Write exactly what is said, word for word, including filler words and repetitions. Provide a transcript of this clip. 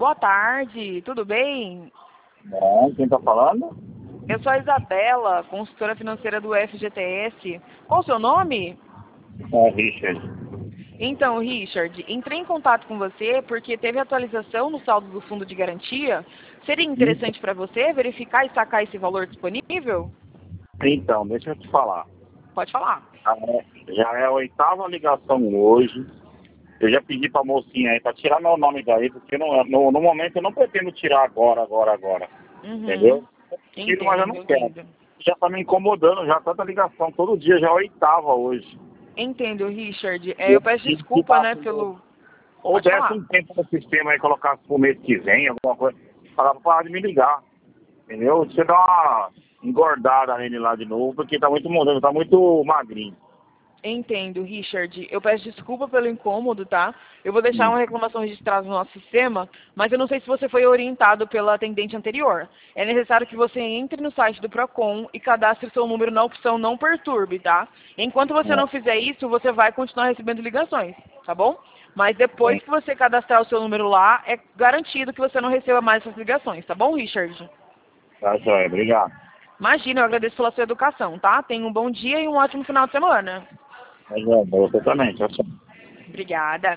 boa tarde, tudo bem? Bom, quem tá falando? Eu sou a Isabela, consultora financeira do F G T S. Qual o seu nome? É, Richard. Então, Richard, entrei em contato com você porque teve atualização no saldo do fundo de garantia. Seria interessante para você verificar e sacar esse valor disponível? Então, deixa eu te falar. Pode falar. Já é, já é a oitava ligação hoje. Eu já pedi pra mocinha aí pra tirar meu nome daí, porque no, no, no momento eu não pretendo tirar agora, agora, agora. Entendeu? Uhum. Tiro, mas eu Entendo, não quero. entendo. Já tá me incomodando, já tanta ligação todo dia, já é a oitava hoje. Entendo, Richard. É, Eu eu peço preciso que desculpa, né, passe- pelo... Ou Pode desse falar. um tempo no sistema aí, colocasse pro mês que vem, alguma coisa. Falava pra parar de me ligar. Entendeu? Você dá uma engordada nele lá de novo, porque tá muito moderno, tá muito magrinho. Entendo, Richard. Eu peço desculpa pelo incômodo, tá? Eu vou deixar Hum. uma reclamação registrada no nosso sistema, mas eu não sei se você foi orientado pela atendente anterior. É necessário que você entre no site do Procon e cadastre seu número na opção Não Perturbe, tá? Enquanto você não É, fizer isso, você vai continuar recebendo ligações, tá bom? Mas depois tem. que você cadastrar o seu número lá, é garantido que você não receba mais essas ligações, tá bom, Richard? Tá, joia. Obrigado. Imagina, eu agradeço pela sua educação, tá? Tenha um bom dia e um ótimo final de semana. Tá, joia. Pra você também. Tchau, tchau. Obrigada.